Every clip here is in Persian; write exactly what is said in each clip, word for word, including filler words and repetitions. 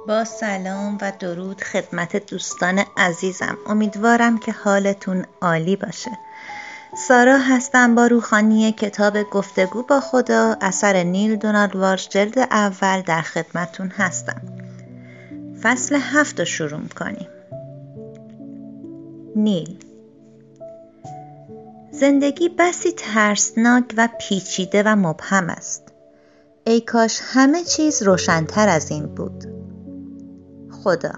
با سلام و درود خدمت دوستان عزیزم. امیدوارم که حالتون عالی باشه. سارا هستم با روخانی کتاب گفتگو با خدا اثر نیل دونالد وارش جلد اول در خدمتون هستم. فصل هفت رو شروع می‌کنیم. نیل: زندگی بسی ترسناک و پیچیده و مبهم است. ای کاش همه چیز روشن‌تر از این بود. خدا: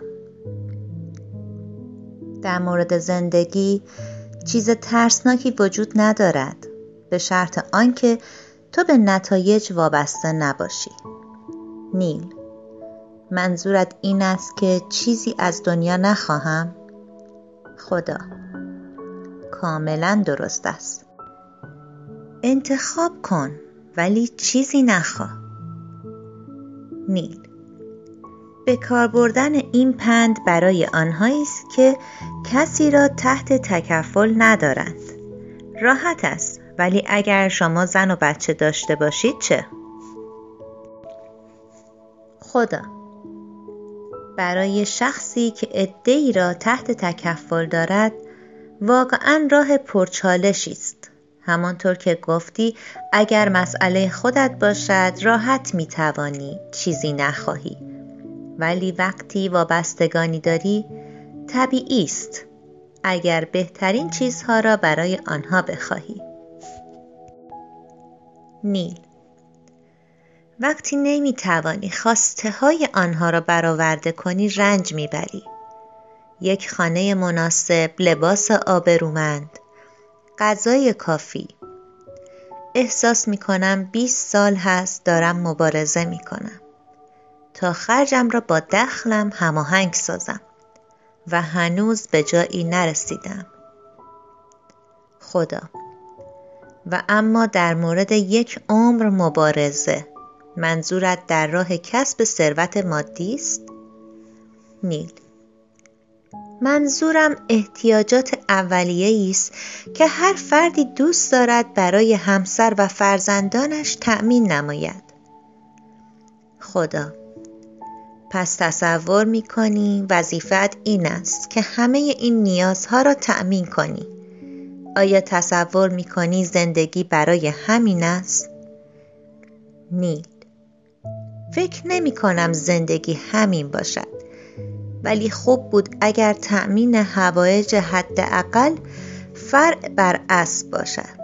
در مورد زندگی چیز ترسناکی وجود ندارد، به شرط آنکه تو به نتایج وابسته نباشی. نیل: منظورت این است که چیزی از دنیا نخواهم؟ خدا: کاملا درست است. انتخاب کن ولی چیزی نخواه. نیل: به کار بردن این پند برای آنهایی است که کسی را تحت تکفل ندارند. راحت است، ولی اگر شما زن و بچه داشته باشید چه؟ خدا: برای شخصی که عده‌ای را تحت تکفل دارد واقعاً راه پرچالشی است. همانطور که گفتی اگر مسئله خودت باشد راحت میتوانی چیزی نخواهی، ولی وقتی وابستگانی داری طبیعی است اگر بهترین چیزها را برای آنها بخواهی. نیل: وقتی نمیتوانی خواسته های آنها را برآورده کنی رنج میبری. یک خانه مناسب، لباس آبرومند، غذای کافی. احساس میکنم بیست سال هست دارم مبارزه میکنم تا خرجم را با دخلم هماهنگ سازم و هنوز به جایی نرسیدم. خدا: و اما در مورد یک عمر مبارزه منظورت در راه کسب ثروت مادی است؟ نیل: منظورم احتیاجات اولیه‌ای است که هر فردی دوست دارد برای همسر و فرزندانش تأمین نماید. خدا: پس تصور می‌کنی وظیفت این است که همه این نیازها را تأمین کنی. آیا تصور می‌کنی زندگی برای همین است؟ نیل: فکر نمی‌کنم زندگی همین باشد، ولی خوب بود اگر تأمین حوایج حداقل فرع بر اصل باشد.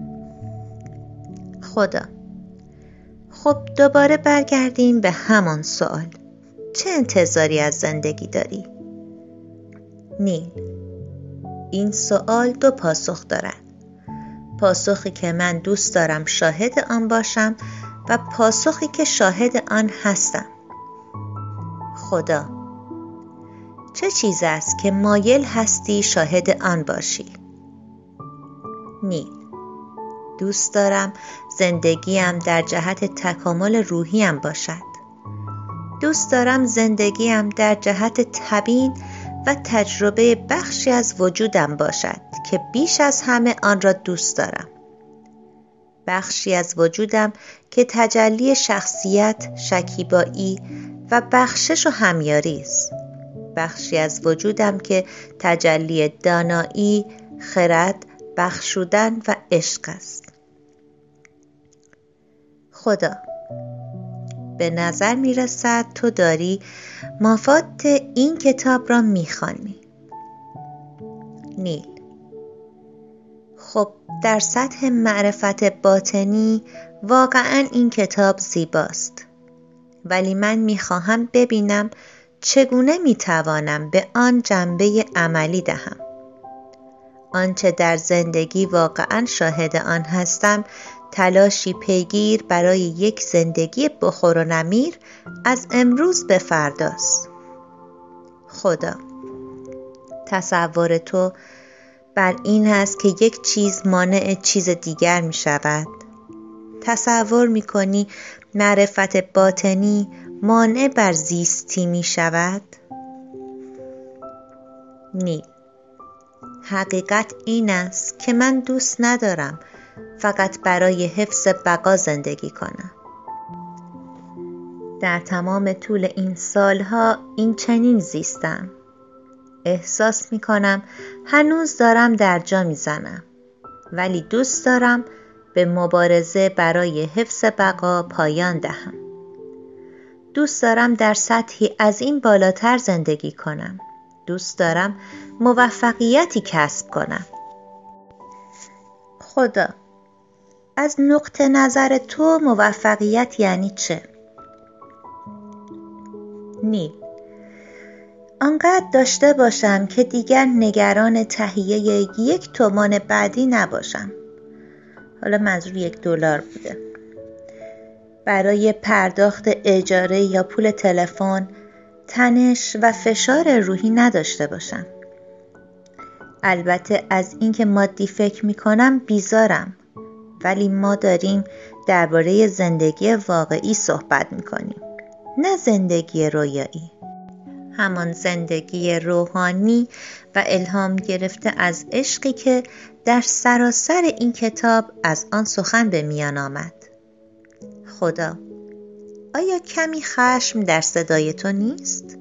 خدا: خب دوباره برگردیم به همان سوال. چه انتظاری از زندگی داری؟ نیل: این سوال دو پاسخ دارد. پاسخی که من دوست دارم شاهد آن باشم و پاسخی که شاهد آن هستم. خدا: چه چیز است که مایل هستی شاهد آن باشی؟ نیل: دوست دارم زندگیم در جهت تکامل روحیم باشد. دوست دارم زندگیم در جهت تبیین و تجربه بخشی از وجودم باشد که بیش از همه آن را دوست دارم. بخشی از وجودم که تجلی شخصیت، شکیبایی و بخشش و همیاری است. بخشی از وجودم که تجلی دانایی، خرد، بخشودن و عشق است. خدا: به نظر می رسد تو داری مفاد این کتاب را می خوانی. نیل: خب در سطح معرفت باطنی واقعاً این کتاب زیباست، ولی من می خواهم ببینم چگونه می توانم به آن جنبه عملی دهم. آنچه در زندگی واقعاً شاهد آن هستم تلاشی پیگیر برای یک زندگی بخور و نمیر از امروز به فرداست. خدا: تصور تو بر این است که یک چیز مانع چیز دیگر می شود. تصور می کنی معرفت باطنی مانع بر زیستی می شود؟ نیل: حقیقت این است که من دوست ندارم فقط برای حفظ بقا زندگی کنم. در تمام طول این سالها این چنین زیستم. احساس می کنم هنوز دارم در جا می زنم، ولی دوست دارم به مبارزه برای حفظ بقا پایان دهم. دوست دارم در سطحی از این بالاتر زندگی کنم. دوست دارم موفقیتی کسب کنم. خدا، از نقطه نظر تو موفقیت یعنی چه؟ نیل: آنقدر داشته باشم که دیگر نگران تهیه یک تومان بعدی نباشم. حالا منظور یک دلار بوده. برای پرداخت اجاره یا پول تلفن تنش و فشار روحی نداشته باشم. البته از اینکه مادی فکر میکنم بیزارم، ولی ما داریم درباره زندگی واقعی صحبت میکنیم، نه زندگی رویایی. همان زندگی روحانی و الهام گرفته از عشقی که در سراسر این کتاب از آن سخن به میان آمد. خدا، آیا کمی خشم در صدای تو نیست؟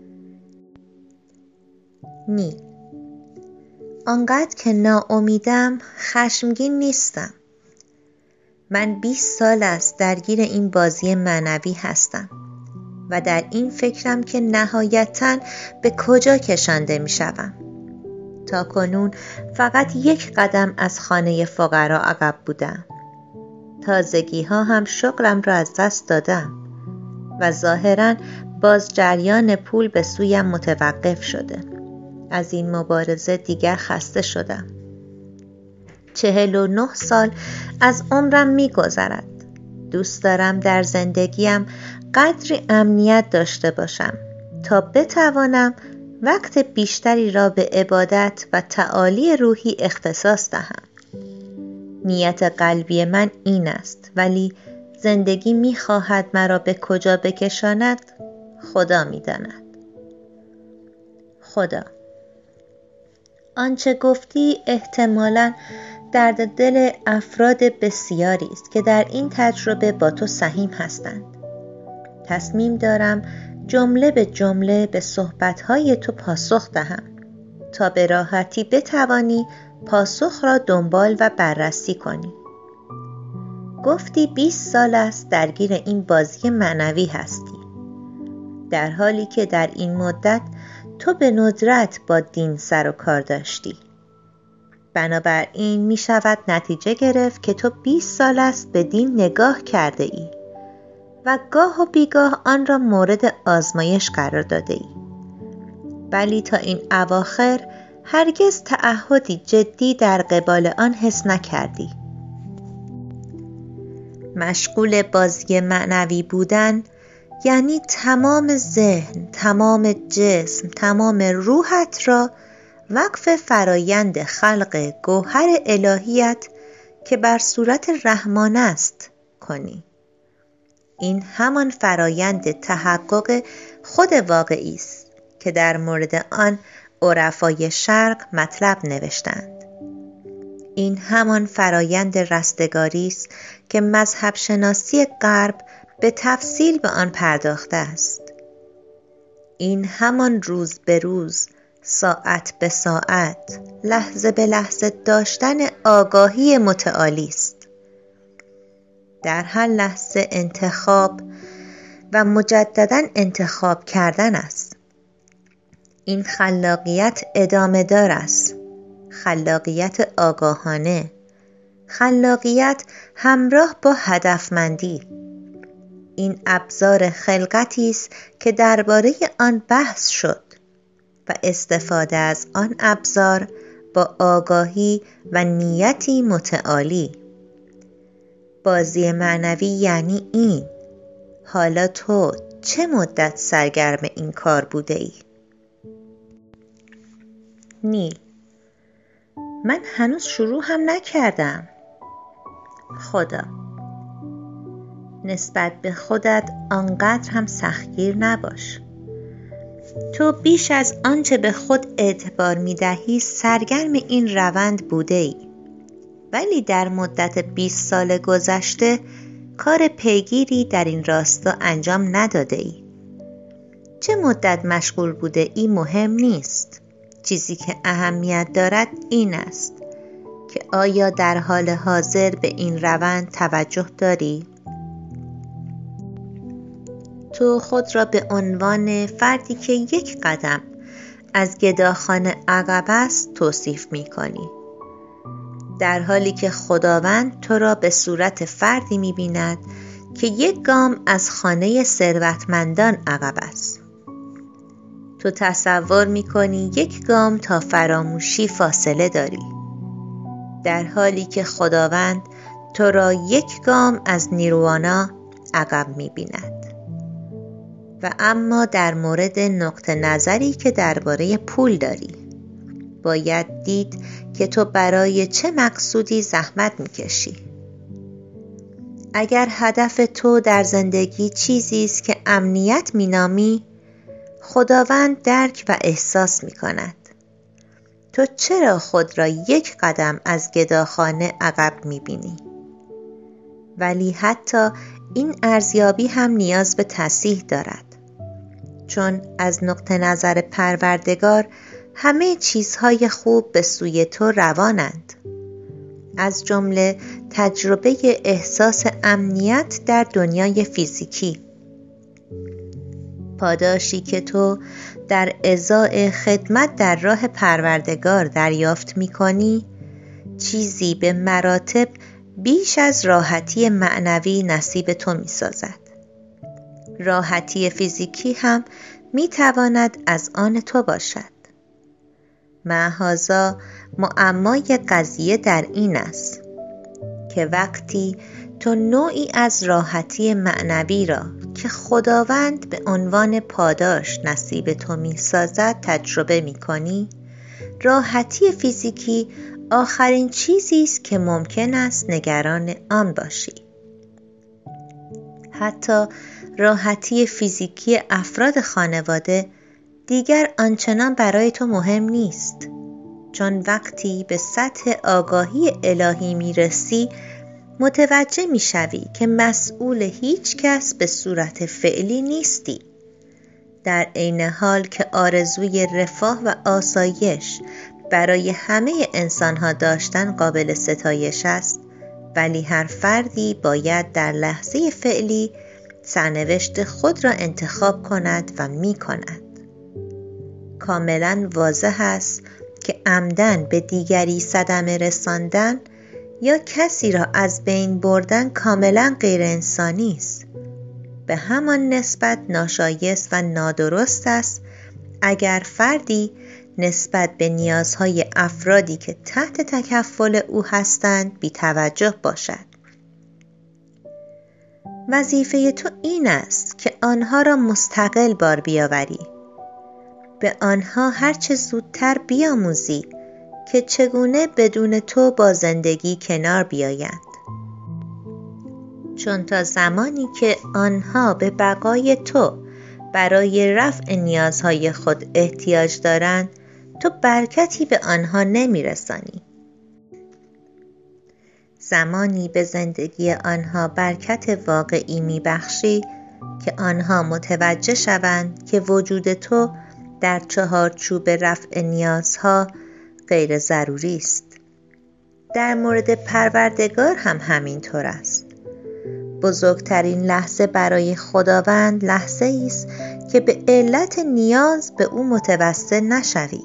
نیل: آنقدر که ناامیدم خشمگین نیستم. من بیست سال است درگیر این بازی معنوی هستم و در این فکرم که نهایتاً به کجا کشانده می شوم. تا کنون فقط یک قدم از خانه فقرا عقب بودم. تازگی ها هم شغلم را از دست دادم و ظاهراً باز جریان پول به سویم متوقف شده. از این مبارزه دیگر خسته شدم. چهل و نه سال از عمرم می گذرد. دوست دارم در زندگیم قدری امنیت داشته باشم تا بتوانم وقت بیشتری را به عبادت و تعالی روحی اختصاص دهم. نیت قلبی من این است، ولی زندگی می خواهد مرا به کجا بکشاند خدا می داند. خدا، آنچه گفتی احتمالاً درد دل افراد بسیاری است که در این تجربه با تو سهیم هستند. تصمیم دارم جمله به جمله به صحبتهای تو پاسخ دهم تا به راحتی بتوانی پاسخ را دنبال و بررسی کنی. گفتی بیست سال است درگیر این بازی معنوی هستی، در حالی که در این مدت تو به ندرت با دین سر و کار داشتی. بنابراین می شود نتیجه گرفت که تو بیست سال است به دین نگاه کرده ای و گاه و بیگاه آن را مورد آزمایش قرار داده ای. ولی تا این اواخر هرگز تعهدی جدی در قبال آن حس نکردی. مشغول بازی معنوی بودن یعنی تمام ذهن، تمام جسم، تمام روحت را وقف فرایند خلق گوهر الهیت که بر صورت رحمان است کنی. این همان فرایند تحقق خود واقعی است که در مورد آن عرفای شرق مطلب نوشتند. این همان فرایند رستگاری است که مذهب شناسی غرب به تفصیل به آن پرداخته است. این همان روز به روز، ساعت به ساعت، لحظه به لحظه داشتن آگاهی متعالی است. در هر لحظه انتخاب و مجدداً انتخاب کردن است. این خلاقیت ادامه دار است. خلاقیت آگاهانه، خلاقیت همراه با هدفمندی. این ابزار خلقتی است که درباره آن بحث شد و استفاده از آن ابزار با آگاهی و نیتی متعالی. بازی معنوی یعنی این. حالا تو چه مدت سرگرم این کار بوده ای؟ نیل: من هنوز شروع هم نکردم. خدا: نسبت به خودت آنقدر هم سختگیر نباش. تو بیش از آنچه به خود اعتبار می‌دهی سرگرم این روند بوده ای. ولی در مدت بیست سال گذشته کار پیگیری در این راستا انجام نداده ای. چه مدت مشغول بوده ای مهم نیست. چیزی که اهمیت دارد این است که آیا در حال حاضر به این روند توجه داری؟ تو خود را به عنوان فردی که یک قدم از گداخانه عقب است توصیف می کنی، در حالی که خداوند تو را به صورت فردی می بیند که یک گام از خانه ثروتمندان عقب است. تو تصور می کنی یک گام تا فراموشی فاصله داری، در حالی که خداوند تو را یک گام از نیروانا عقب می بیند. و اما در مورد نقطه نظری که درباره پول داری، باید دید که تو برای چه مقصودی زحمت می‌کشی. اگر هدف تو در زندگی چیزی است که امنیت می‌نامی، خداوند درک و احساس می‌کند. تو چرا خود را یک قدم از گداخانه عقب می‌بینی؟ ولی حتی این ارزیابی هم نیاز به تصحیح دارد، چون از نقطه نظر پروردگار همه چیزهای خوب به سوی تو روانند، از جمله تجربه احساس امنیت در دنیای فیزیکی. پاداشی که تو در ازای خدمت در راه پروردگار دریافت می‌کنی، چیزی به مراتب بیش از راحتی معنوی نصیب تو می‌سازد. راحتی فیزیکی هم می‌تواند از آن تو باشد. معاذا معمای قضیه در این است که وقتی تو نوعی از راحتی معنوی را که خداوند به عنوان پاداش نصیب تو می‌سازد تجربه می‌کنی، راحتی فیزیکی آخرین چیزی است که ممکن است نگران آن باشی. حتی راحتی فیزیکی افراد خانواده دیگر آنچنان برای تو مهم نیست، چون وقتی به سطح آگاهی الهی میرسی متوجه میشوی که مسئول هیچ کس به صورت فعلی نیستی، در عین حال که آرزوی رفاه و آسایش برای همه انسانها داشتن قابل ستایش است، ولی هر فردی باید در لحظه فعلی سرنوشت خود را انتخاب کند و می کند. کاملا واضح است که عمدن به دیگری صدمه رساندن یا کسی را از بین بردن کاملا غیر انسانی است. به همان نسبت ناشایست و نادرست است اگر فردی نسبت به نیازهای افرادی که تحت تکفل او هستند بی توجه باشد. وظیفه تو این است که آنها را مستقل بار بیاوری، به آنها هرچه زودتر بیاموزی که چگونه بدون تو با زندگی کنار بیایند، چون تا زمانی که آنها به بقای تو برای رفع نیازهای خود احتیاج دارند، تو برکتی به آنها نمیرسانی. زمانی به زندگی آنها برکت واقعی میبخشی که آنها متوجه شوند که وجود تو در چهارچوب رفع نیازها غیر ضروری است. در مورد پروردگار هم همینطور است. بزرگترین لحظه برای خداوند لحظه است که به علت نیاز به او متوسل نشوی.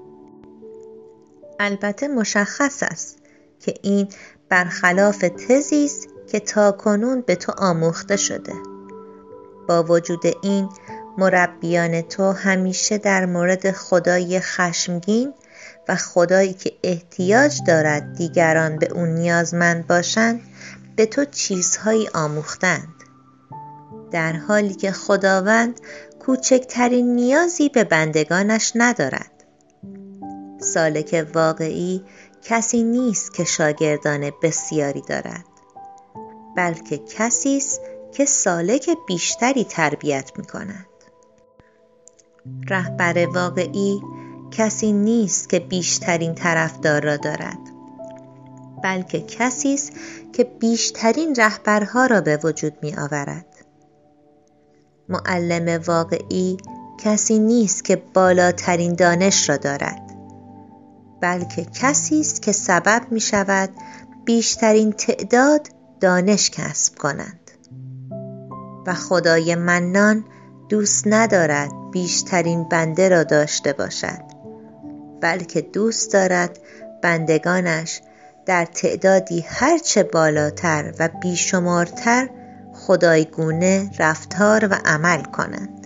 البته مشخص است که این برخلاف تزی است که تاکنون به تو آموخته شده. با وجود این، مربیان تو همیشه در مورد خدای خشمگین و خدایی که احتیاج دارد دیگران به اون نیازمند باشند به تو چیزهایی آموختند، در حالی که خداوند کوچکترین نیازی به بندگانش ندارد. سالک واقعی کسی نیست که شاگردان بسیاری دارد، بلکه کسی است که سالک بیشتری تربیت می کند. رهبر واقعی کسی نیست که بیشترین طرفدار را دارد، بلکه کسی است که بیشترین رهبرها را به وجود می آورد. معلم واقعی کسی نیست که بالاترین دانش را دارد، بلکه کسی است که سبب می شود بیشترین تعداد دانش کسب کنند. و خدای منان دوست ندارد بیشترین بنده را داشته باشد، بلکه دوست دارد بندگانش در تعدادی هرچه بالاتر و بیشمارتر خدایگونه رفتار و عمل کنند.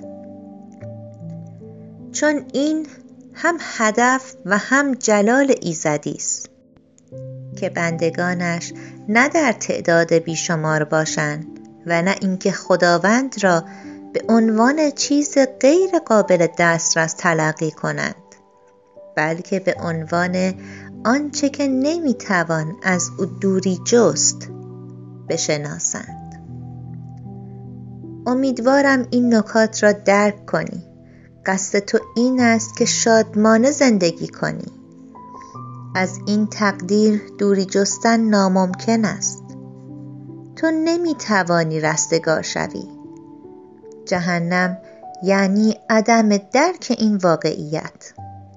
چون این هم هدف و هم جلال ایزدی است که بندگانش نه در تعداد بیشمار باشند و نه اینکه خداوند را به عنوان چیز غیر قابل دسترس تلقی کنند، بلکه به عنوان آنچه که نمیتوان از او دوری جست بشناسند. امیدوارم این نکات را درک کنی. قصد تو این است که شادمانه زندگی کنی. از این تقدیر دوری جستن ناممکن است. تو نمیتوانی رستگار شوی. جهنم یعنی عدم درک این واقعیت.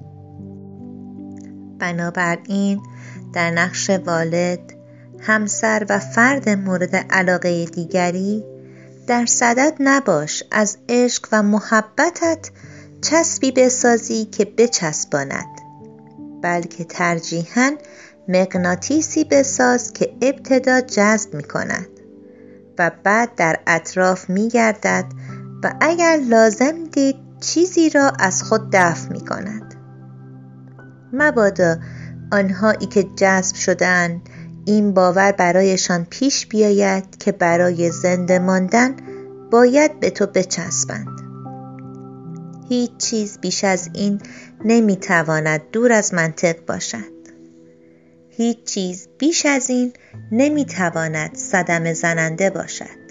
بنابراین در نقش والد، همسر و فرد مورد علاقه دیگری در صدد نباش از عشق و محبتت چسبی بسازی که بچسباند، بلکه ترجیحاً مغناطیسی بساز که ابتدا جذب می کند و بعد در اطراف می گردد و اگر لازم دید چیزی را از خود دفع می کند. مبادا آنهایی که جذب شدند این باور برایشان پیش بیاید که برای زنده ماندن باید به تو بچسبند. هیچ چیز بیش از این نمیتواند دور از منطق باشد. هیچ چیز بیش از این نمیتواند صدمه زننده باشد.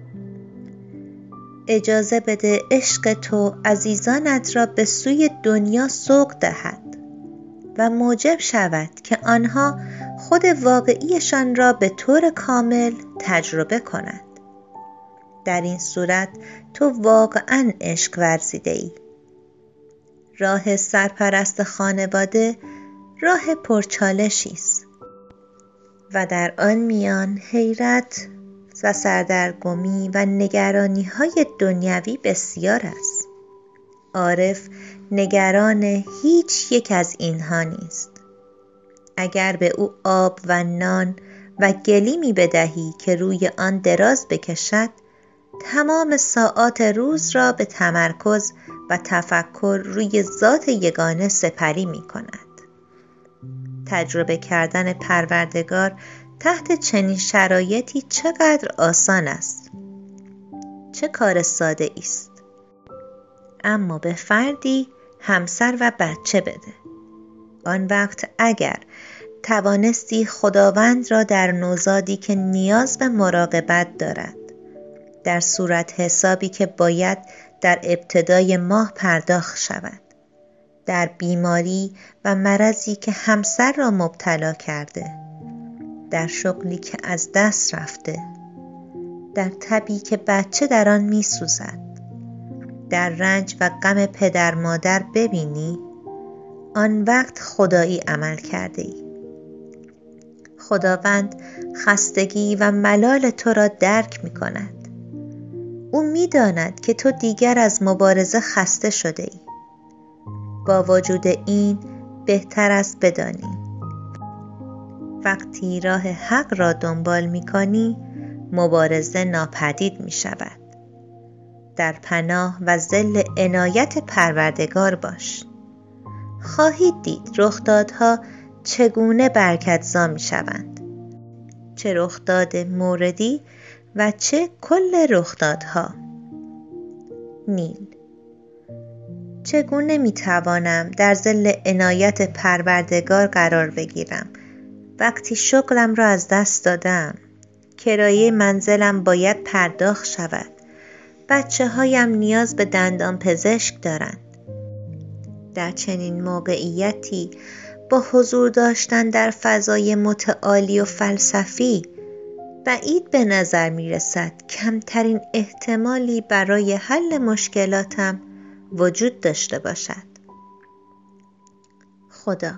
اجازه بده عشق تو عزیزانت را به سوی دنیا سوق دهد و موجب شود که آنها خود واقعیشان را به طور کامل تجربه کنند. در این صورت تو واقعاً عشق ورزیده ای. راه سرپرست خانواده راه پرچالشی است و در آن میان حیرت و سردرگمی و نگرانی های دنیوی بسیار است. عارف نگران هیچ یک از اینها نیست. اگر به او آب و نان و گلیمی بدهی که روی آن دراز بکشد، تمام ساعات روز را به تمرکز و تفکر روی ذات یگانه سپری می کند. تجربه کردن پروردگار تحت چنین شرایطی چقدر آسان است. چه کار ساده است. اما به فردی همسر و بچه بده. آن وقت اگر توانستی خداوند را در نوزادی که نیاز به مراقبت دارد، در صورت حسابی که باید در ابتدای ماه پرداخت شود، در بیماری و مرضی که همسر را مبتلا کرده، در شغلی که از دست رفته، در تبی که بچه در آن می سوزد، در رنج و غم پدر مادر ببینی، آن وقت خدایی عمل کرده ای. خداوند خستگی و ملال تو را درک می کند. او می داند که تو دیگر از مبارزه خسته شده ای. با وجود این بهتر است بدانی وقتی راه حق را دنبال می کنی مبارزه ناپدید می شود. در پناه و ظل عنایت پروردگار باش. خواهید دید رخدادها چگونه برکتزا می شوند. چه رخداد موردی و چه کل رخدادها. نیل: چگونه می توانم در ظل عنایت پروردگار قرار بگیرم وقتی شغلم را از دست دادم، کرایه منزلم باید پرداخت شود، بچه هایم نیاز به دندان پزشک دارند. در چنین موقعیتی با حضور داشتن در فضای متعالی و فلسفی بعید به نظر می رسد کمترین احتمالی برای حل مشکلاتم وجود داشته باشد. خدا: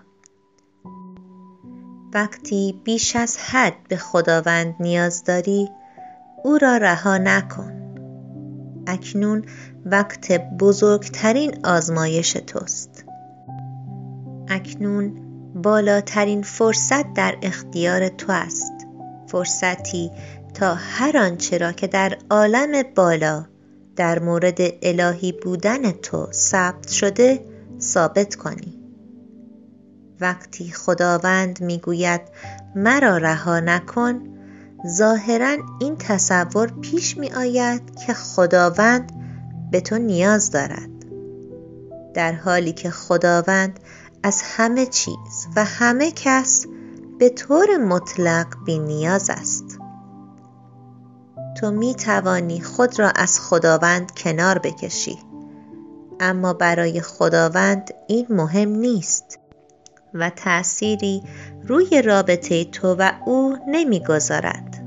وقتی بیش از حد به خداوند نیاز داری، او را رها نکن. اکنون وقت بزرگترین آزمایش توست. اکنون بالاترین فرصت در اختیار تو است. فرصتی تا هر آنچه را که در عالم بالا در مورد الهی بودن تو ثبت شده ثابت کنی. وقتی خداوند میگوید مرا رها نکن، ظاهراً این تصور پیش می آید که خداوند به تو نیاز دارد، در حالی که خداوند از همه چیز و همه کس به طور مطلق بی نیاز است. تو می توانی خود را از خداوند کنار بکشی، اما برای خداوند این مهم نیست و تأثیری روی رابطه تو و او نمیگذارد.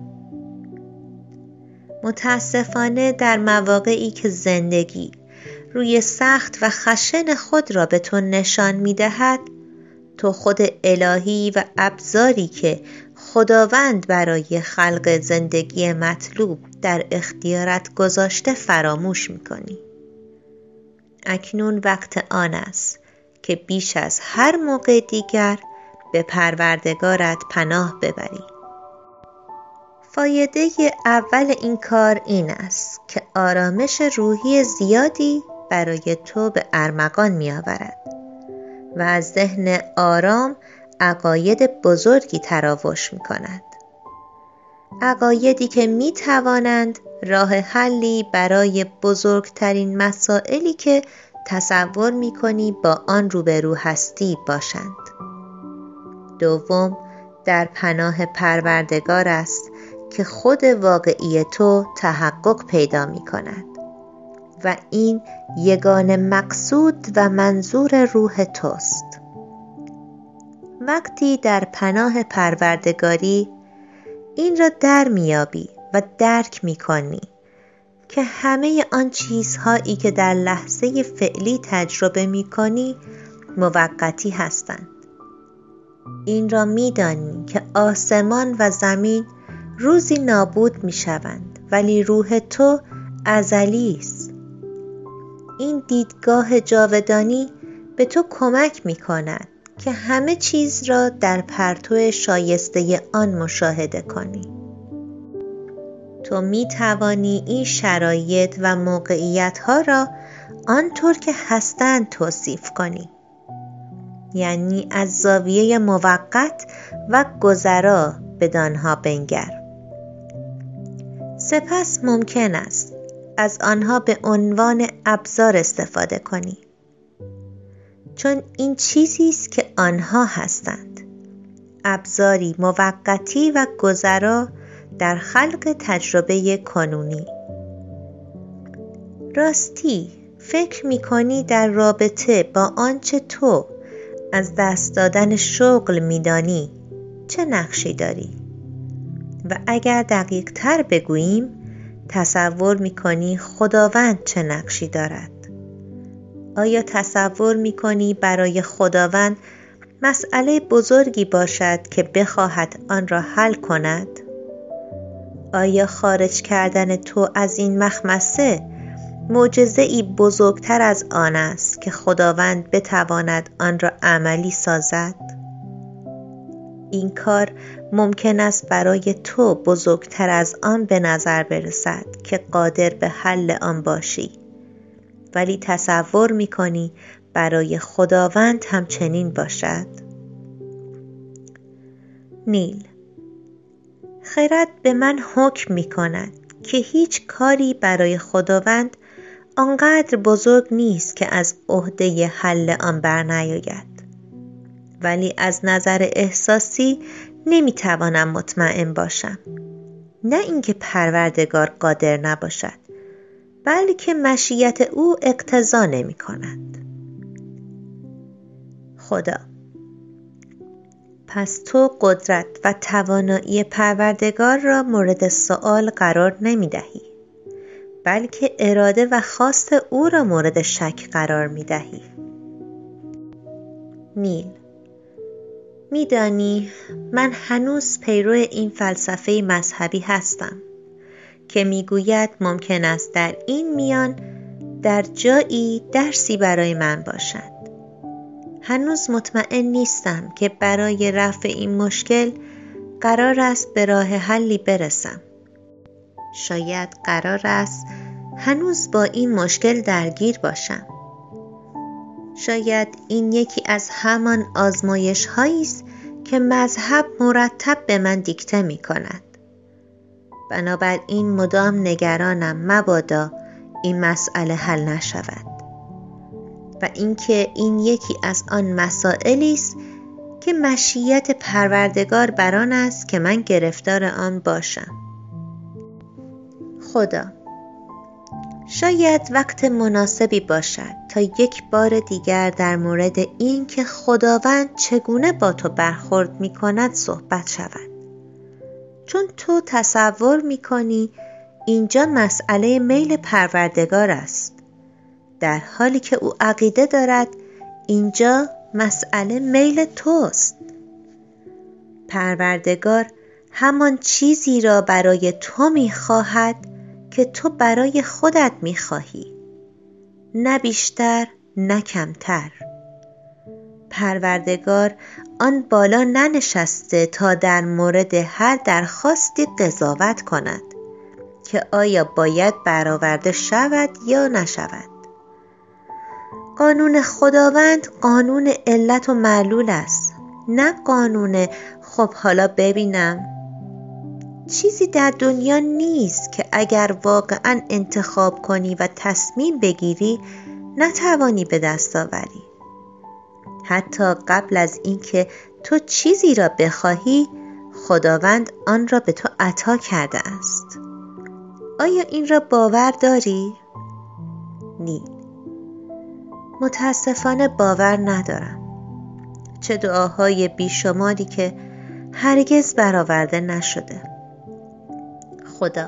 متاسفانه در مواقعی که زندگی روی سخت و خشن خود را به تو نشان می‌دهد، تو خود الهی و ابزاری که خداوند برای خلق زندگی مطلوب در اختیارت گذاشته فراموش می‌کنی. اکنون وقت آن است که بیش از هر موقع دیگر به پروردگارت پناه ببری. فایده اول این کار این است که آرامش روحی زیادی برای تو به ارمغان می آورد و از ذهن آرام عقاید بزرگی تراوش می کند. عقایدی که می توانند راه حلی برای بزرگترین مسائلی که تصور می کنی با آن روبرو هستی باشند. دوم، در پناه پروردگار است که خود واقعی تو تحقق پیدا می کند و این یگانه مقصود و منظور روح توست. وقتی در پناه پروردگاری این را در میابی و درک می کنی که همه آن چیزهایی که در لحظه فعلی تجربه می کنی موقتی هستند. این را می دانی که آسمان و زمین روزی نابود می شوند، ولی روح تو ازلی است. این دیدگاه جاودانی به تو کمک می کند که همه چیز را در پرتو شایسته آن مشاهده کنی. تو می توانی این شرایط و موقعیت ها را آنطور که هستند توصیف کنی، یعنی از زاویه موقت و گذرا بدانها بنگر. سپس ممکن است از آنها به عنوان ابزار استفاده کنی، چون این چیزی است که آنها هستند، ابزاری موقتی و گذرا در خلق تجربه کنونی. راستی فکر می‌کنی در رابطه با آنچه تو از دست دادن شغل می‌دانی چه نقشی داری؟ و اگر دقیق تر بگوییم، تصور می‌کنی خداوند چه نقشی دارد؟ آیا تصور می‌کنی برای خداوند مسئله بزرگی باشد که بخواهد آن را حل کند؟ آیا خارج کردن تو از این مخمسه معجزه‌ای بزرگتر از آن است که خداوند بتواند آن را عملی سازد؟ این کار ممکن است برای تو بزرگتر از آن به نظر برسد که قادر به حل آن باشی، ولی تصور می‌کنی برای خداوند همچنین باشد؟ نیل: خرد به من حکم می‌کند که هیچ کاری برای خداوند آنقدر بزرگ نیست که از عهده حل آن برنیاید، ولی از نظر احساسی نمیتوانم مطمئن باشم. نه اینکه پروردگار قادر نباشد، بلکه مشیت او اقتضا نمی کند. خدا: پس تو قدرت و توانایی پروردگار را مورد سؤال قرار نمی دهی، بلکه اراده و خواست او را مورد شک قرار می دهی. نیل: میدانی من هنوز پیرو این فلسفه مذهبی هستم که میگوید ممکن است در این میان در جایی درسی برای من باشد. هنوز مطمئن نیستم که برای رفع این مشکل قرار است به راه حلی برسم. شاید قرار است هنوز با این مشکل درگیر باشم. شاید این یکی از همان آزمایش هایی است که مذهب مرتب به من دیکته می کند. بنابراین مدام نگرانم مبادا این مسئله حل نشود و اینکه این یکی از آن مسائلی است که مشیت پروردگار بر آن است که من گرفتار آن باشم. خدا: شاید وقت مناسبی باشد تا یک بار دیگر در مورد این که خداوند چگونه با تو برخورد می کند صحبت شود، چون تو تصور می کنی اینجا مسئله میل پروردگار است، در حالی که او عقیده دارد اینجا مسئله میل توست. پروردگار همان چیزی را برای تو می خواهد که تو برای خودت می خواهی، نه بیشتر نه کمتر. پروردگار آن بالا ننشسته تا در مورد هر درخواستی قضاوت کند که آیا باید برآورده شود یا نشود. قانون خداوند قانون علت و معلول است، نه قانون خب حالا ببینم. چیزی در دنیا نیست که اگر واقعا انتخاب کنی و تصمیم بگیری نتوانی به دست آوری. حتی قبل از اینکه تو چیزی را بخواهی، خداوند آن را به تو عطا کرده است. آیا این را باور داری؟ نیل: متاسفانه باور ندارم. چه دعاهای بیشماری که هرگز برآورده نشده. خدا: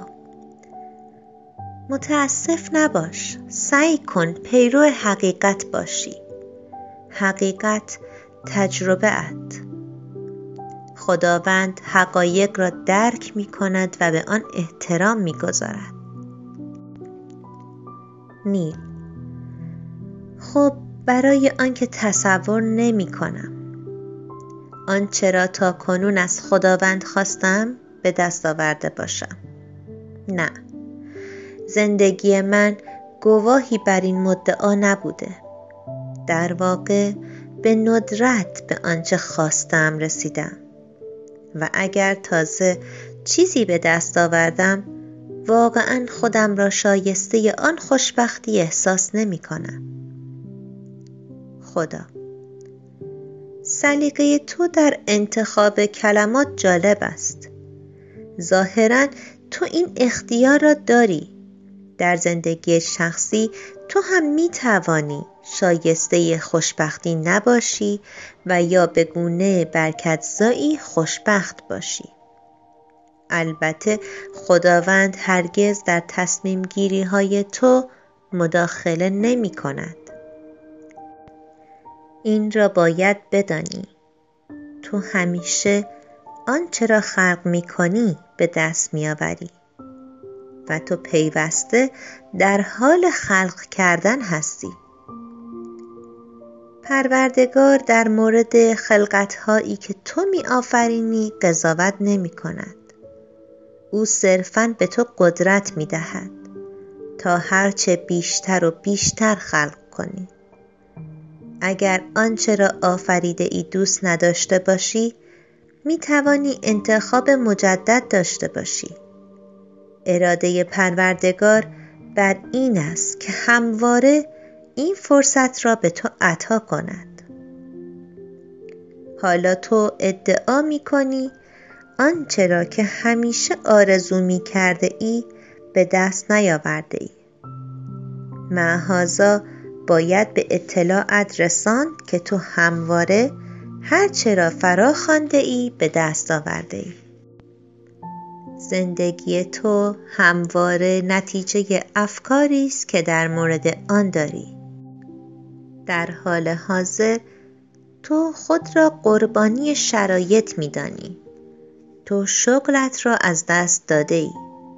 متاسف نباش، سعی کن پیرو حقیقت باشی. حقیقت تجربه ات. خداوند حقایق را درک می کند و به آن احترام می گذارد. نیل: خب برای آنکه تصور نمی کنم آنچه را تا کنون از خداوند خواستم به دست آورده باشم. نه، زندگی من گواهی بر این مدعا نبوده. در واقع به ندرت به آنچه خواستم رسیدم و اگر تازه چیزی به دست آوردم واقعا خودم را شایسته آن خوشبختی احساس نمی کنم. خدا: سلیقه تو در انتخاب کلمات جالب است. ظاهراً تو این اختیار را داری. در زندگی شخصی تو هم می توانی شایسته خوشبختی نباشی و یا به گونه برکتزایی خوشبخت باشی. البته خداوند هرگز در تصمیم گیری های تو مداخله نمی کند. این را باید بدانی. تو همیشه آنچه را خلق می کنی به دست می آوری و تو پیوسته در حال خلق کردن هستی. پروردگار در مورد خلقت‌هایی که تو می آفرینی قضاوت نمی کند. او صرفاً به تو قدرت می دهد تا هرچه بیشتر و بیشتر خلق کنی. اگر آنچه را آفریده ای دوست نداشته باشی، می توانی انتخاب مجدد داشته باشی. اراده پروردگار بر این است که همواره این فرصت را به تو عطا کند. حالا تو ادعا می کنی آنچه را که همیشه آرزو می کرده ای به دست نیاورده ای. معهازا باید به اطلاعت رساند که تو همواره هر چه را فرا خوانده ای به دست آورده ای. زندگی تو همواره نتیجه افکاری است که در مورد آن داری. در حال حاضر تو خود را قربانی شرایط می دانی. تو شغلت را از دست داده ای.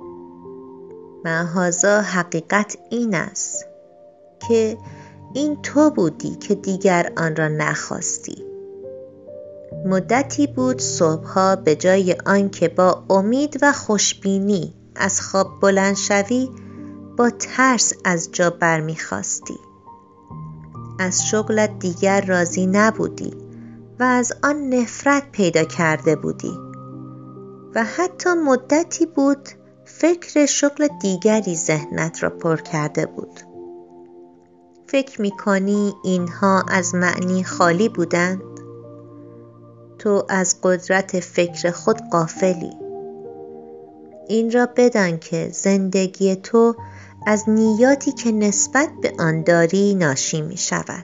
معاذا حقیقت این است که این تو بودی که دیگر آن را نخواستی. مدتی بود صبحها به جای آن که با امید و خوشبینی از خواب بلند شوی، با ترس از جا برمیخاستی. از شغلت دیگر راضی نبودی و از آن نفرت پیدا کرده بودی و حتی مدتی بود فکر شغل دیگری ذهنت را پر کرده بود. فکر می‌کنی اینها از معنی خالی بودند؟ تو از قدرت فکر خود غافلی. این را بدان که زندگی تو از نیاتی که نسبت به آن داری ناشی می شود.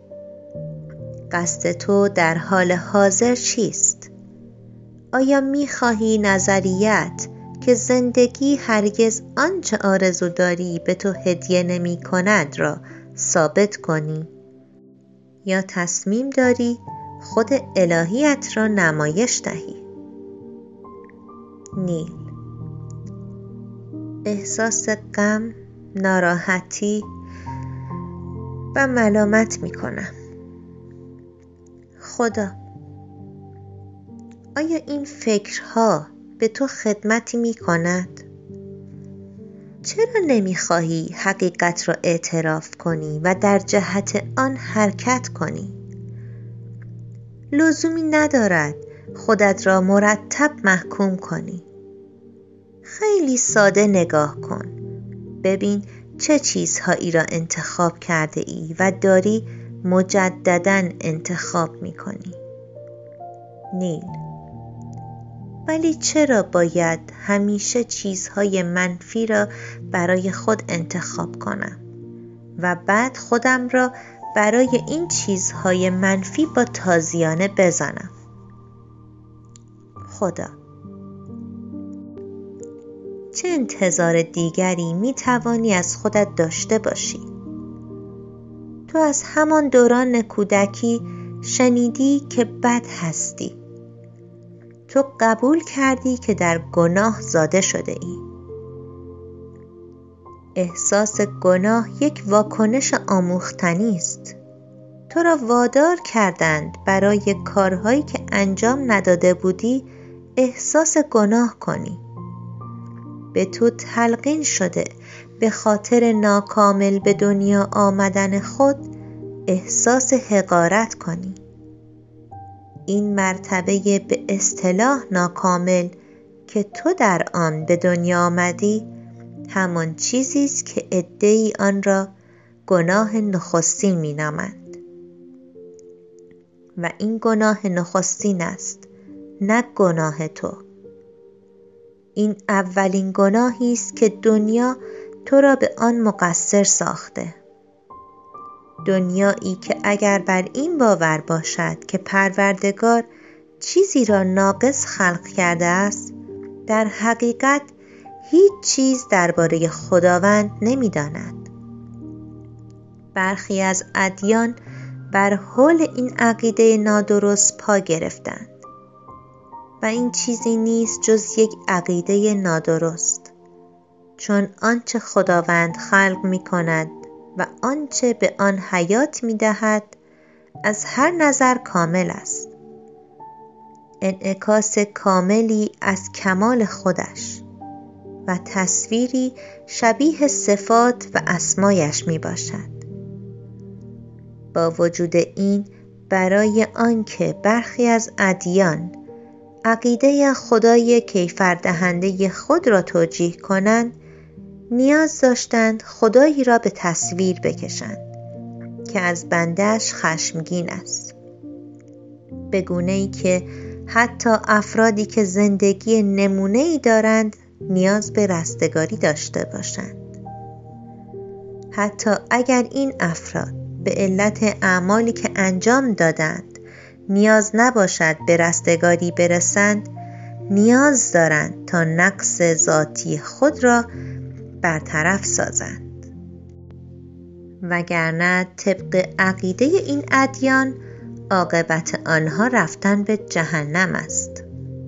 قصد تو در حال حاضر چیست؟ آیا می خواهی نظریت که زندگی هرگز آنچه آرزو داری به تو هدیه نمی کند را ثابت کنی؟ یا تصمیم داری خود الهیت را نمایش دهی؟ نیل. احساس غم، ناراحتی و ملامت می کنم. خدا، آیا این فکرها به تو خدمتی می کند؟ چرا نمی خواهی حقیقت را اعتراف کنی و در جهت آن حرکت کنی؟ لزومی ندارد خودت را مرتب محکوم کنی. خیلی ساده نگاه کن. ببین چه چیزهایی را انتخاب کرده ای و داری مجدداً انتخاب می کنی. نیل. ولی چرا باید همیشه چیزهای منفی را برای خود انتخاب کنم و بعد خودم را برای این چیزهای منفی با تازیانه بزنم؟ خدا، چه انتظار دیگری می توانی از خودت داشته باشی؟ تو از همان دوران کودکی شنیدی که بد هستی. تو قبول کردی که در گناه زاده شده ای. احساس گناه یک واکنش آموختنی است. تو را وادار کردند برای کارهایی که انجام نداده بودی احساس گناه کنی. به تو تلقین شده به خاطر ناکامل به دنیا آمدن خود احساس حقارت کنی. این مرتبه به اصطلاح ناکامل که تو در آن به دنیا آمدی همان چیزی است که عده‌ای آن را گناه نخستین می‌نامند. و این گناه نخستین است، نه گناه تو. این اولین گناهی است که دنیا تو را به آن مقصر ساخته. دنیایی که اگر بر این باور باشد که پروردگار چیزی را ناقص خلق کرده است، در حقیقت هیچ چیز درباره خداوند نمی‌داند. برخی از ادیان بر حول این عقیده نادرست پا گرفتند و این چیزی نیست جز یک عقیده نادرست، چون آنچه خداوند خلق می‌کند و آنچه به آن حیات می‌دهد از هر نظر کامل است، انعکاس کاملی از کمال خودش و تصویری شبیه صفات و اسمایش میباشد. با وجود این، برای آنکه برخی از ادیان عقیده خدای کیفردهنده خود را توجیه کنند، نیاز داشتند خدایی را به تصویر بکشند که از بنده‌اش خشمگین است، به گونه‌ای که حتی افرادی که زندگی نمونه‌ای دارند نیاز به رستگاری داشته باشند. حتی اگر این افراد به علت اعمالی که انجام دادند نیاز نباشد به رستگاری برسند، نیاز دارند تا نقص ذاتی خود را برطرف سازند. وگرنه طبق عقیده این ادیان عاقبت آنها رفتن به جهنم است.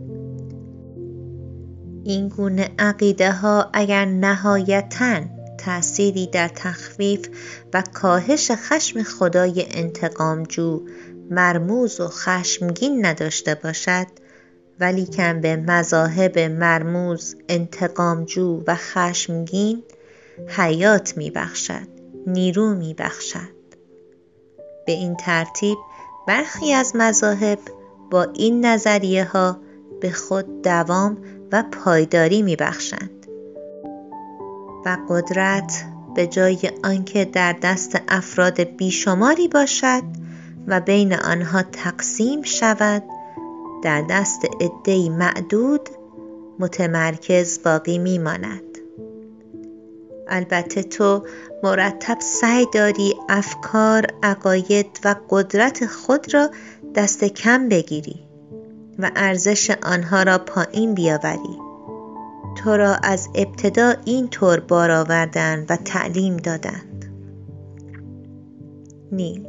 این گونه عقیده ها اگر نهایتاً تأثیری در تخفیف و کاهش خشم خدای انتقامجو مرموز و خشمگین نداشته باشد، ولیکن به مذاهب مرموز انتقامجو و خشمگین حیات می بخشد، نیرو می بخشد. به این ترتیب برخی از مذاهب با این نظریه ها به خود دوام و پایداری می بخشند و قدرت به جای آنکه در دست افراد بیشماری باشد و بین آنها تقسیم شود، در دست عده‌ای معدود متمرکز باقی می ماند. البته تو مرتب سعی داری افکار، عقاید و قدرت خود را دست کم بگیری و ارزش آنها را پایین بیاوری. تو را از ابتدا این طور بار آوردند و تعلیم دادند. نیل: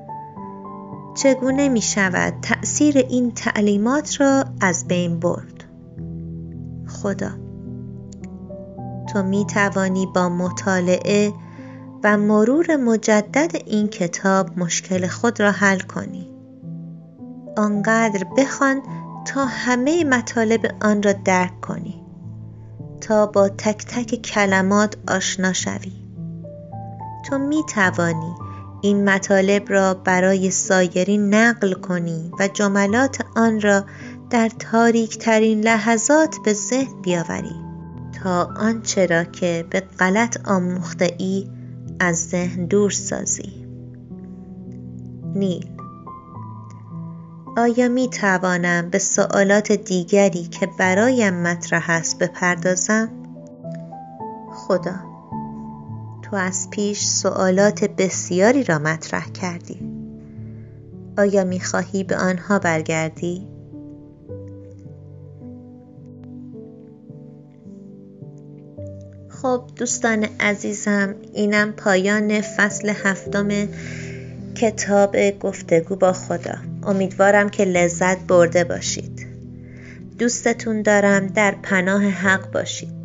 چگونه می شود تأثیر این تعلیمات را از بین برد؟ خدا: تو می توانی با مطالعه و مرور مجدد این کتاب مشکل خود را حل کنی. آنقدر بخوان تا همه مطالب آن را درک کنی، تا با تک تک کلمات آشنا شوی. تو می توانی این مطالب را برای سایرین نقل کنی و جملات آن را در تاریک ترین لحظات به ذهن بیاوری تا آنچه را که به غلط آموخته ای از ذهن دور سازی. نیل: آیا می توانم به سوالات دیگری که برایم مطرح است بپردازم؟ خدا: تو از پیش سوالات بسیاری را مطرح کردی. آیا می خواهی به آنها برگردی؟ خب دوستان عزیزم، اینم پایان فصل هفتم کتاب گفتگو با خدا. امیدوارم که لذت برده باشید. دوستتون دارم. در پناه حق باشید.